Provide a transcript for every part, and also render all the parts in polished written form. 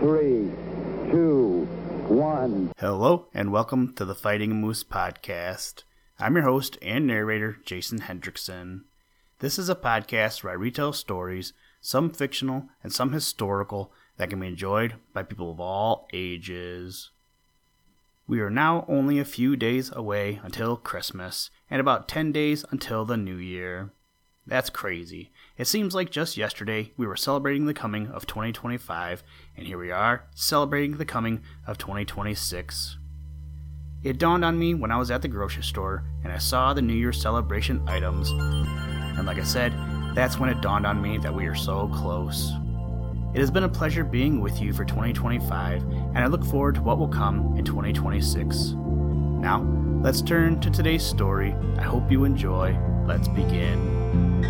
3, 2, 1. Hello, and welcome to the Fighting Moose Podcast. I'm your host and narrator, Jason Hendrickson. This is a podcast where I retell stories, some fictional and some historical, that can be enjoyed by people of all ages. We are now only a few days away until Christmas, and about 10 days until the New Year. That's crazy. It seems like just yesterday we were celebrating the coming of 2025, and here we are, celebrating the coming of 2026. It dawned on me when I was at the grocery store, and I saw the New Year celebration items, and like I said, that's when it dawned on me that we are so close. It has been a pleasure being with you for 2025, and I look forward to what will come in 2026. Now, let's turn to today's story. I hope you enjoy. Let's begin.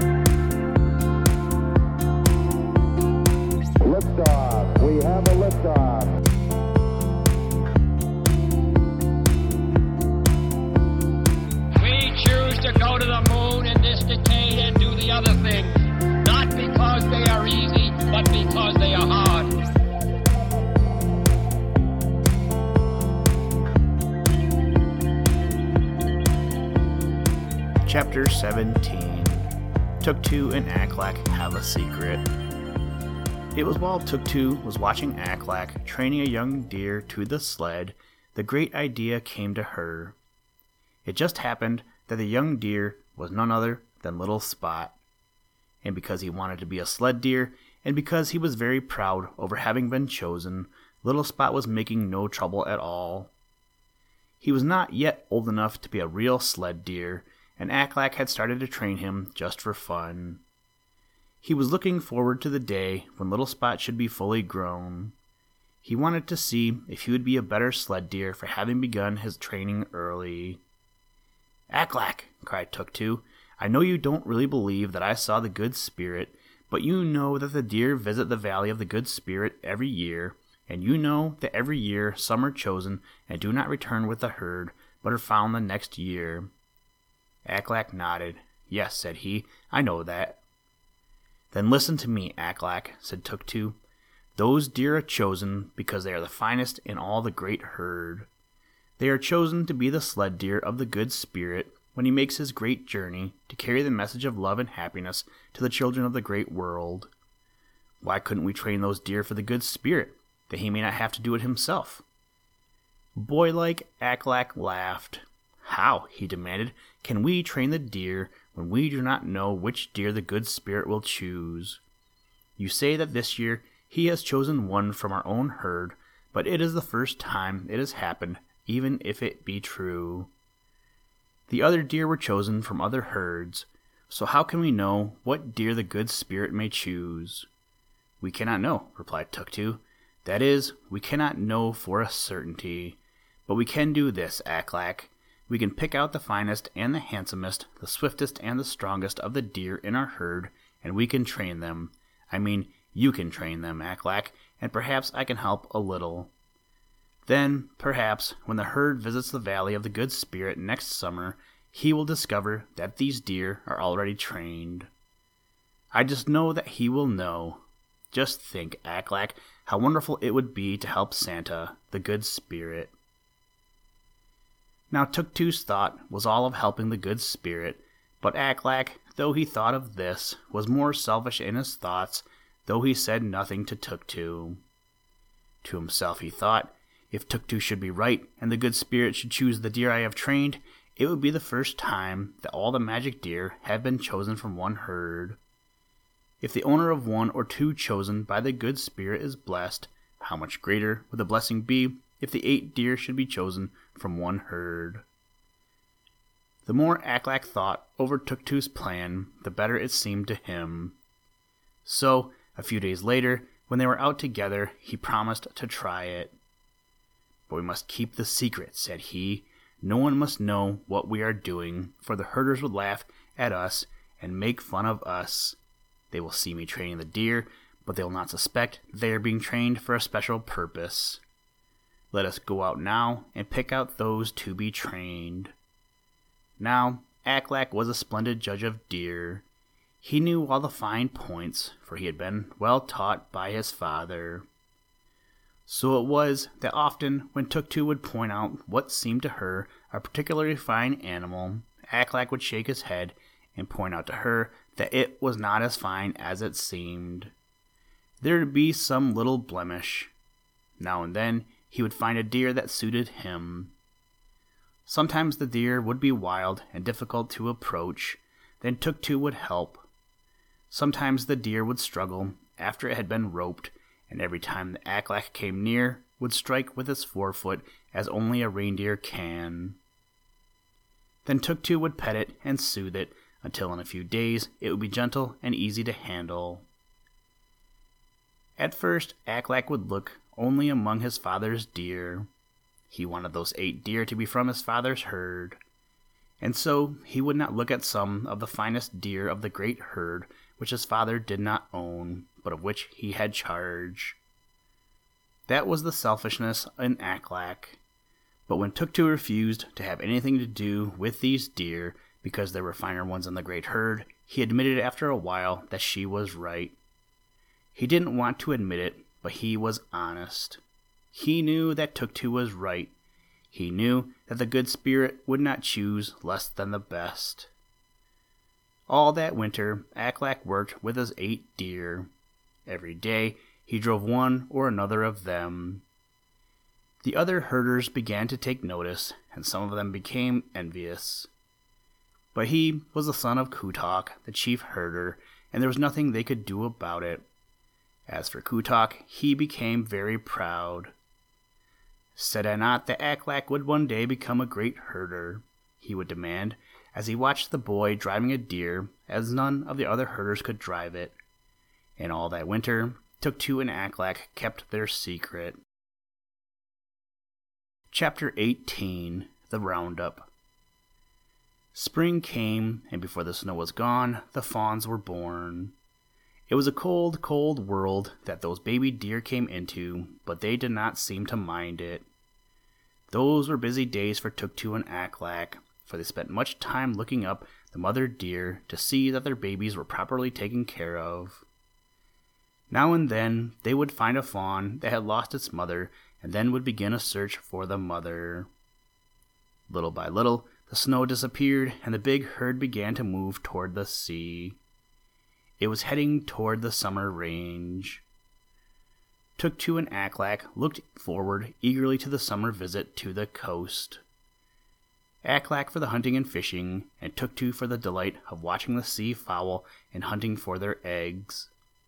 Liftoff. We have a liftoff. We choose to go to the moon in this decade and do the other things, not because they are easy, but because they are hard. Chapter 17. Tuk-Tu and Aklak Have a Secret. It was while Tuk-Tu was watching Aklak training a young deer to the sled, the great idea came to her. It just happened that the young deer was none other than Little Spot. And because he wanted to be a sled deer, and because he was very proud over having been chosen, Little Spot was making no trouble at all. He was not yet old enough to be a real sled deer, and Aklak had started to train him just for fun. He was looking forward to the day when Little Spot should be fully grown. He wanted to see if he would be a better sled deer for having begun his training early. "Aklak," cried Tuk-Tu, "I know you don't really believe that I saw the Good Spirit, but you know that the deer visit the Valley of the Good Spirit every year, and you know that every year some are chosen and do not return with the herd, but are found the next year." Aklak nodded. "Yes," said he, "I know that." "Then listen to me, Aklak," said Tuk-Tu. "Those deer are chosen because they are the finest in all the great herd. They are chosen to be the sled deer of the Good Spirit when he makes his great journey to carry the message of love and happiness to the children of the great world. Why couldn't we train those deer for the Good Spirit, that he may not have to do it himself?" Boy-like, Aklak laughed. "How," he demanded, "can we train the deer when we do not know which deer the Good Spirit will choose? You say that this year he has chosen one from our own herd, but it is the first time it has happened, even if it be true. The other deer were chosen from other herds, so how can we know what deer the Good Spirit may choose?" "We cannot know," replied Tuk-Tu. "That is, we cannot know for a certainty. But we can do this, Aklak. We can pick out the finest and the handsomest, the swiftest and the strongest of the deer in our herd, and we can train them. I mean, you can train them, Aklak, and perhaps I can help a little. Then, perhaps, when the herd visits the Valley of the Good Spirit next summer, he will discover that these deer are already trained. I just know that he will know. Just think, Aklak, how wonderful it would be to help Santa, the Good Spirit." Now Tuk-Tu's thought was all of helping the Good Spirit, but Aklak, though he thought of this, was more selfish in his thoughts, though he said nothing to Tuk-Tu. To himself he thought, if Tuk-Tu should be right, and the Good Spirit should choose the deer I have trained, it would be the first time that all the magic deer have been chosen from one herd. If the owner of one or two chosen by the Good Spirit is blessed, how much greater would the blessing be if the 8 deer should be chosen from one herd? The more Aklak thought over Tuk-Tu's plan, the better it seemed to him. So, a few days later, when they were out together, he promised to try it. "But we must keep the secret," said he. "No one must know what we are doing, for the herders would laugh at us and make fun of us. They will see me training the deer, but they will not suspect they are being trained for a special purpose. Let us go out now and pick out those to be trained." Now, Aklak was a splendid judge of deer. He knew all the fine points, for he had been well taught by his father. So it was that often when Tuk-Tuk would point out what seemed to her a particularly fine animal, Ak-Lak would shake his head and point out to her that it was not as fine as it seemed. There would be some little blemish. Now and then he would find a deer that suited him. Sometimes the deer would be wild and difficult to approach, then Tuk-Tuk would help. Sometimes the deer would struggle after it had been roped, and every time the Ak-Lak came near, would strike with its forefoot as only a reindeer can. Then Tuk-Tuk would pet it and soothe it until in a few days it would be gentle and easy to handle. At first, Ak-Lak would look only among his father's deer. He wanted those 8 deer to be from his father's herd, and so he would not look at some of the finest deer of the great herd which his father did not own, but of which he had charge. That was the selfishness in Ak-Lak. But when Tuk-Tuk refused to have anything to do with these deer because there were finer ones in the great herd, he admitted after a while that she was right. He didn't want to admit it, but he was honest. He knew that Tuk-Tuk was right. He knew that the good spirit would not choose less than the best. All that winter, Ak-Lak worked with his 8 deer. Every day, he drove one or another of them. The other herders began to take notice, and some of them became envious. But he was the son of Kutok, the chief herder, and there was nothing they could do about it. As for Kutok, he became very proud. Said I not that Ak-Lak would one day become a great herder? He would demand, as he watched the boy driving a deer, as none of the other herders could drive it. And all that winter, Tuk-Tuk and Ak-Lak kept their secret. Chapter 18, The Roundup. Spring came, and before the snow was gone, the fawns were born. It was a cold, cold world that those baby deer came into, but they did not seem to mind it. Those were busy days for Tuk-Tuk and Ak-Lak, for they spent much time looking up the mother deer to see that their babies were properly taken care of. Now and then they would find a fawn that had lost its mother, and then would begin a search for the mother. Little by little, the snow disappeared, and the big herd began to move toward the sea. It was heading toward the summer range. Tuk-Tuk and Ak-Lak looked forward eagerly to the summer visit to the coast. Ak-Lak for the hunting and fishing, and Tuk-Tuk for the delight of watching the sea fowl and hunting for their eggs.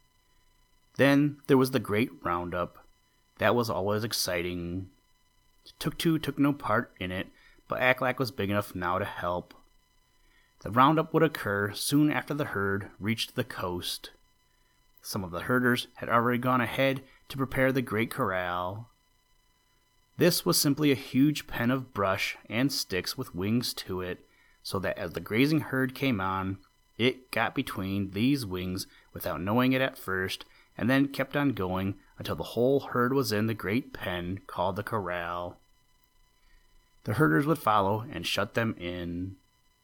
Then there was the great roundup. That was always exciting. Tuk-Tuk took no part in it, but Ak-Lak was big enough now to help. The roundup would occur soon after the herd reached the coast. Some of the herders had already gone ahead to prepare the great corral. This was simply a huge pen of brush and sticks with wings to it, so that as the grazing herd came on, it got between these wings without knowing it at first, and then kept on going until the whole herd was in the great pen called the corral. The herders would follow and shut them in.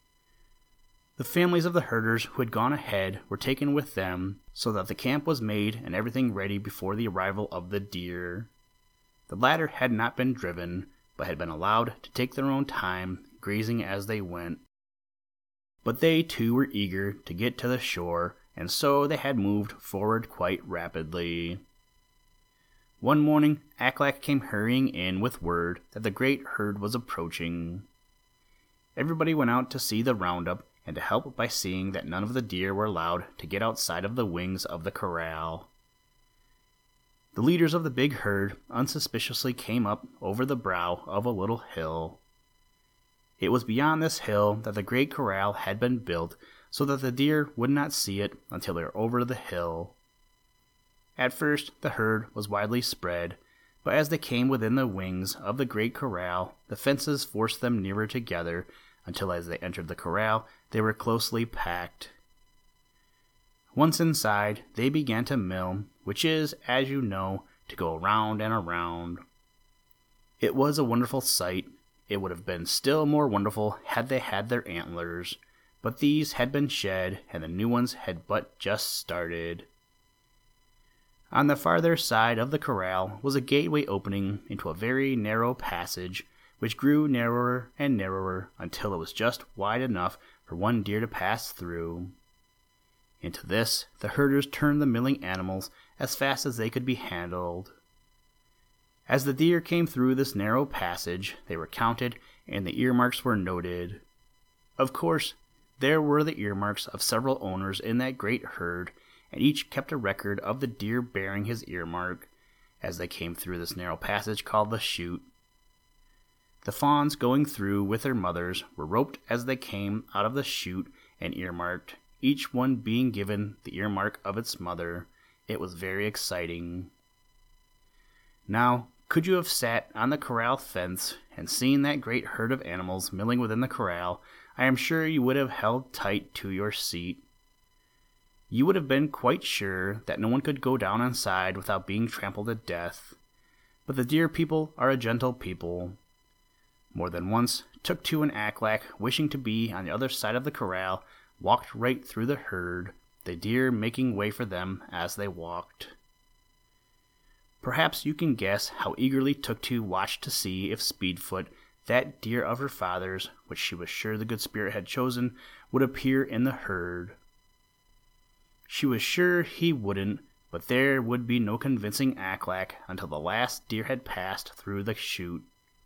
The families of the herders who had gone ahead were taken with them, so that the camp was made and everything ready before the arrival of the deer. The latter had not been driven, but had been allowed to take their own time, grazing as they went. But they too were eager to get to the shore, and so they had moved forward quite rapidly. One morning, Ak-Lak came hurrying in with word that the great herd was approaching. Everybody went out to see the roundup, and to help by seeing that none of the deer were allowed to get outside of the wings of the corral. The leaders of the big herd unsuspiciously came up over the brow of a little hill. It was beyond this hill that the great corral had been built, so that the deer would not see it until they were over the hill. At first the herd was widely spread, but as they came within the wings of the great corral, the fences forced them nearer together, until as they entered the corral, they were closely packed. Once inside, they began to mill, which is, as you know, to go around and around. It was a wonderful sight. It would have been still more wonderful had they had their antlers, but these had been shed, and the new ones had but just started. On the farther side of the corral was a gateway opening into a very narrow passage, which grew narrower and narrower until it was just wide enough for one deer to pass through. Into this, the herders turned the milling animals as fast as they could be handled. As the deer came through this narrow passage, they were counted and the earmarks were noted. Of course, there were the earmarks of several owners in that great herd, and each kept a record of the deer bearing his earmark as they came through this narrow passage called the chute. The fawns going through with their mothers were roped as they came out of the chute and earmarked, each one being given the earmark of its mother. It was very exciting. Now, could you have sat on the corral fence and seen that great herd of animals milling within the corral, I am sure you would have held tight to your seat. You would have been quite sure that no one could go down inside without being trampled to death. But the deer people are a gentle people. More than once, Tuk-Two and Aklak, wishing to be on the other side of the corral, walked right through the herd, the deer making way for them as they walked. Perhaps you can guess how eagerly Tuk-Two watched to see if Speedfoot, that deer of her father's, which she was sure the Good Spirit had chosen, would appear in the herd. She was sure he wouldn't, but there would be no convincing Aklak until the last deer had passed through the chute.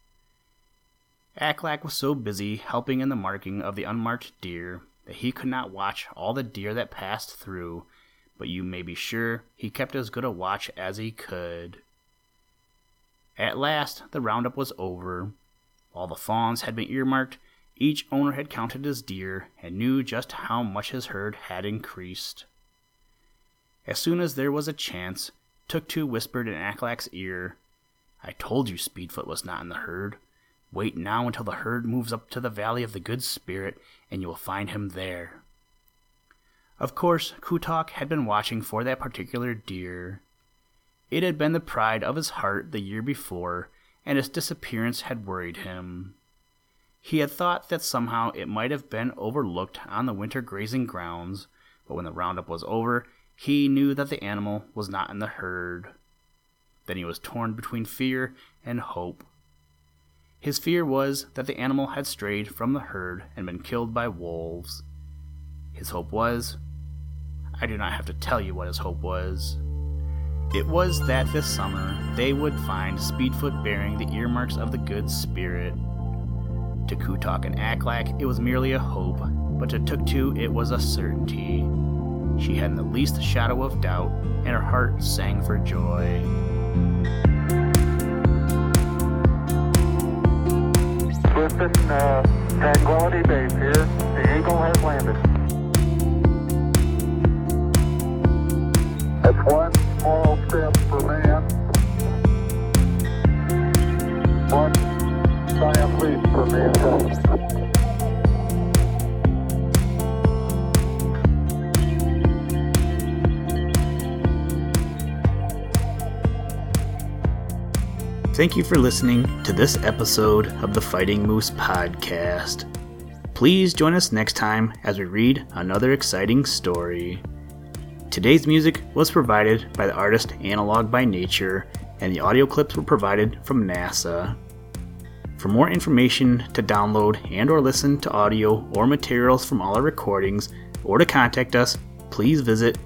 Aklak was so busy helping in the marking of the unmarked deer that he could not watch all the deer that passed through, but you may be sure he kept as good a watch as he could. At last the roundup was over. All the fawns had been earmarked, each owner had counted his deer and knew just how much his herd had increased. As soon as there was a chance, Tuk-Two whispered in Aklak's ear, "I told you Speedfoot was not in the herd. Wait now until the herd moves up to the Valley of the Good Spirit, and you will find him there." Of course, Kutok had been watching for that particular deer. It had been the pride of his heart the year before, and its disappearance had worried him. He had thought that somehow it might have been overlooked on the winter grazing grounds, but when the roundup was over, he knew that the animal was not in the herd. Then he was torn between fear and hope. His fear was that the animal had strayed from the herd and been killed by wolves. His hope was... I do not have to tell you what his hope was. It was that this summer they would find Speedfoot bearing the earmarks of the Good Spirit. To Kutok and Aklak it was merely a hope, but to Tuk-Two it was a certainty. She hadn't the least shadow of doubt, and her heart sang for joy. Listen, Tranquility Base here. The Eagle has landed. That's one small step for man, one giant leap for mankind. Thank you for listening to this episode of the Fighting Moose Podcast. Please join us next time as we read another exciting story. Today's music was provided by the artist Analog by Nature, and the audio clips were provided from NASA. For more information to download and or listen to audio or materials from all our recordings, or to contact us, please visit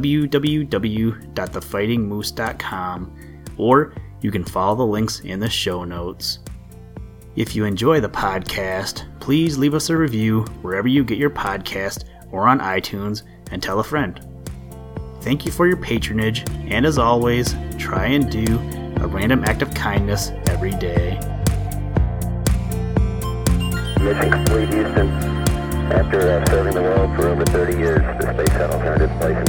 www.thefightingmoose.com, or you can follow the links in the show notes. If you enjoy the podcast, please leave us a review wherever you get your podcast or on iTunes, and tell a friend. Thank you for your patronage, and as always, try and do a random act of kindness every day. Mission complete, Houston. After serving the world for over 30 years, the space shuttle turned its place